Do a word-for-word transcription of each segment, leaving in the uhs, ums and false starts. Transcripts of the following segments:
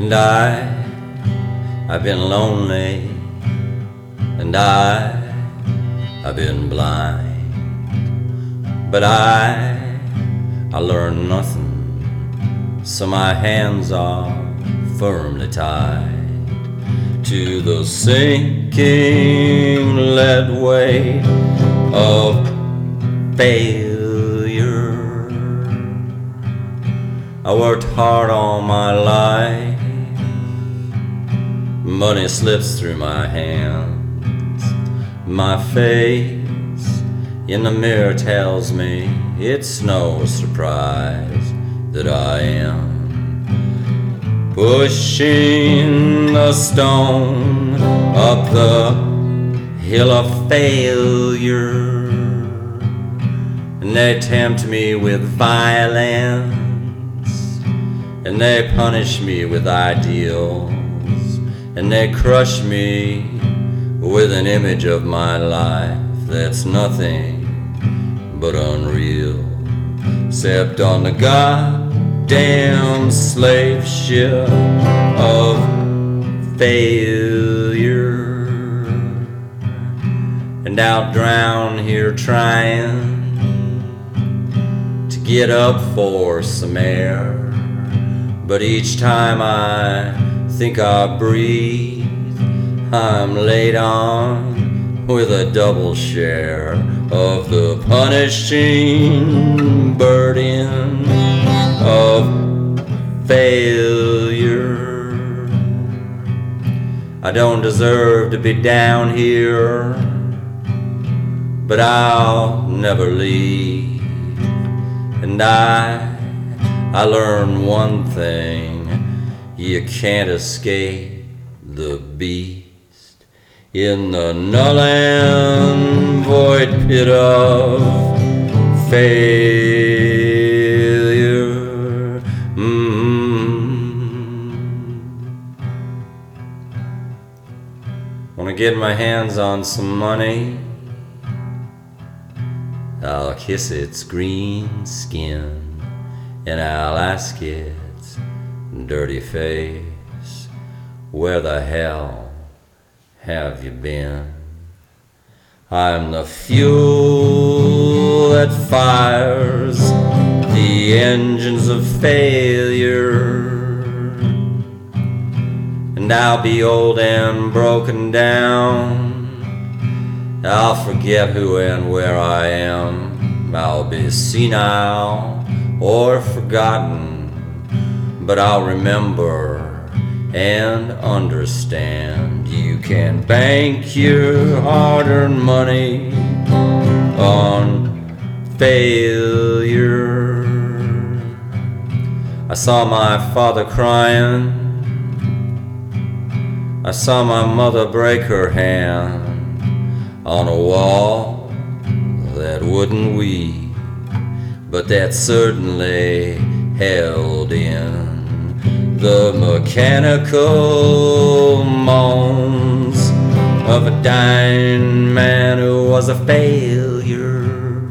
And I, I've been lonely, and I, I've been blind, but I, I learned nothing, so my hands are firmly tied to the sinking lead weight of failure. I worked hard all my life, money slips through my hands, my face in the mirror tells me it's no surprise that I am pushing a stone up the hill of failure, and they tempt me with violence, and they punish me with ideals, and they crush me with an image of my life that's nothing but unreal, except on the goddamn slave ship of failure. And I'll drown here trying to get up for some air, but each time I think I breathe, I'm laid on with a double share of the punishing burden of failure. I don't deserve to be down here, but I'll never leave. And I, I learned one thing: you can't escape the beast in the null and void pit of failure. Mm-hmm. Wanna get my hands on some money? I'll kiss its green skin, and I'll ask its dirty face, where the hell have you been? I'm the fuel that fires the engines of failure, and I'll be old and broken down. I'll forget who and where I am. I'll be senile or forgotten, but I'll remember and understand. You can bank your hard-earned money on failure. I saw my father crying, I saw my mother break her hand on a wall that wouldn't weep, but that certainly held in the mechanical moans of a dying man who was a failure.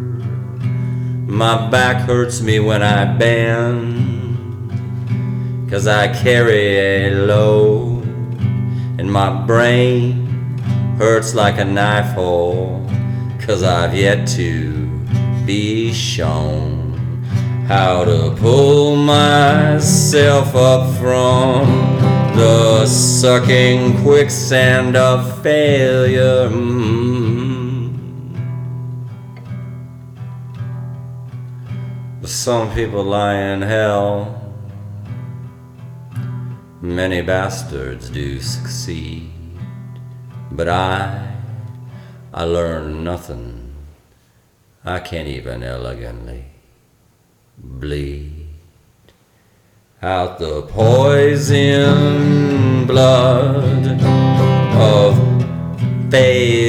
My back hurts me when I bend, 'cause I carry a load, and my brain hurts like a knife hole, 'cause I've yet to be shown how to pull myself up from the sucking quicksand of failure. Mm. But some people lie in hell, many bastards do succeed, but I, I learned nothing. I can't even elegantly bleed out the poison blood of failure.